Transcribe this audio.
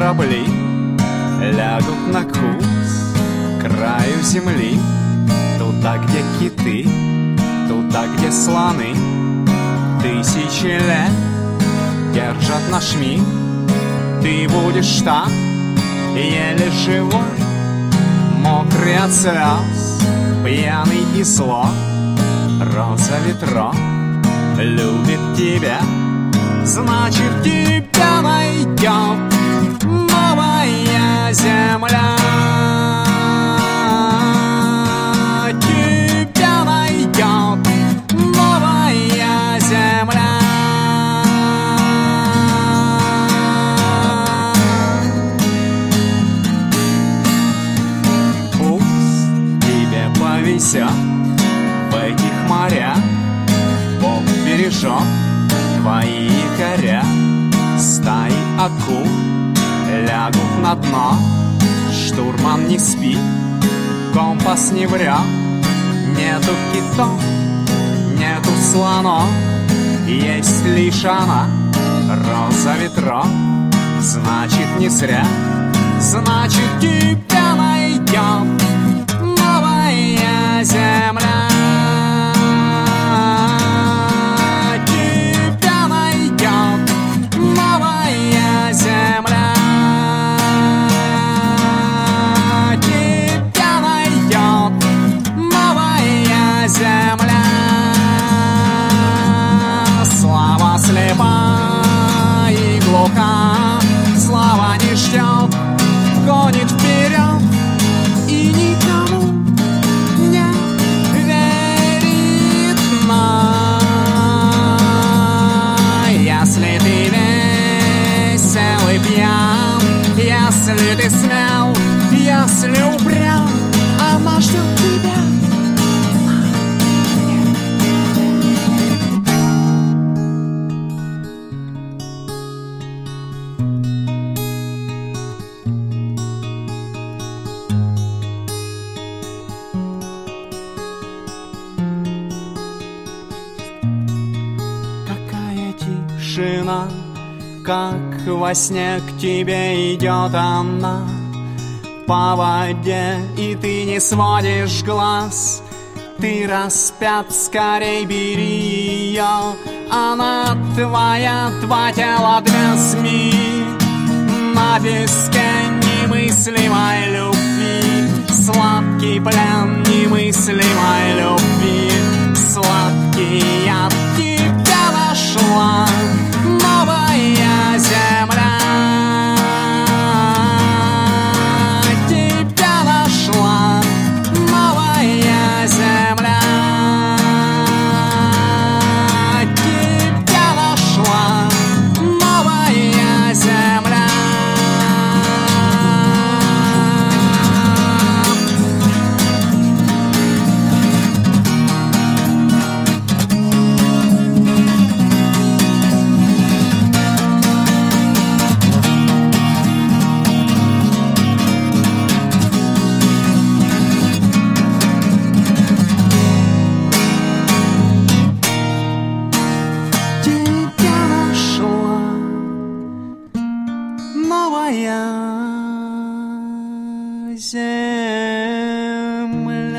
корабли лягут на курс к краю земли. Туда, где киты, туда, где слоны тысячи лет держат наш мир. Ты будешь там, еле живой, мокрый от слез, пьяный и злой. Роза ветров любит тебя, значит, тебя найдет новая земля. Тебя найдет новая земля. Пусть тебе повезет в этих морях, Бог бережет твои якоря. Стаи акул лягут на дно, штурман не спит, компас не врет. Нету китов, нету слонов, есть лишь она, роза ветров. Значит, не зря, значит, тебя найдет новая земля. Тебя найдет новая земля. Тебя найдет новая земля. Слава слепа и глуха, слава не ждет, гонит вперед и никому не верит. Но если ты весел и пьян, если ты смел, если упрям, она ждет тебя. Тишина, как во сне к тебе идет она по воде, и ты не сводишь глаз. Ты распят, скорей бери ее, она твоя, два тела, две СМИ. На песке немыслимой любви, сладкий плен немыслимой любви. Сладкий от тебя нашла новая земля. Тебя нашла новая земля. Тебя нашла новая земля. Новая земля.